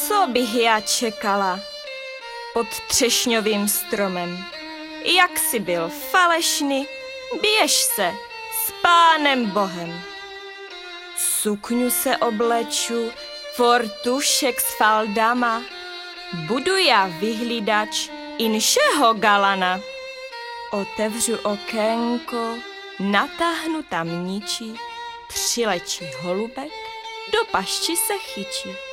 Co bych já čekala pod třešňovým stromem? Jak jsi byl falešný, běž se s Pánem Bohem. Sukňu se obleču, fortušek s faldama, budu já vyhlídač inšeho galana. Otevřu okénko, natáhnu tam niči, přiletí holubek, do pašči se chyčí.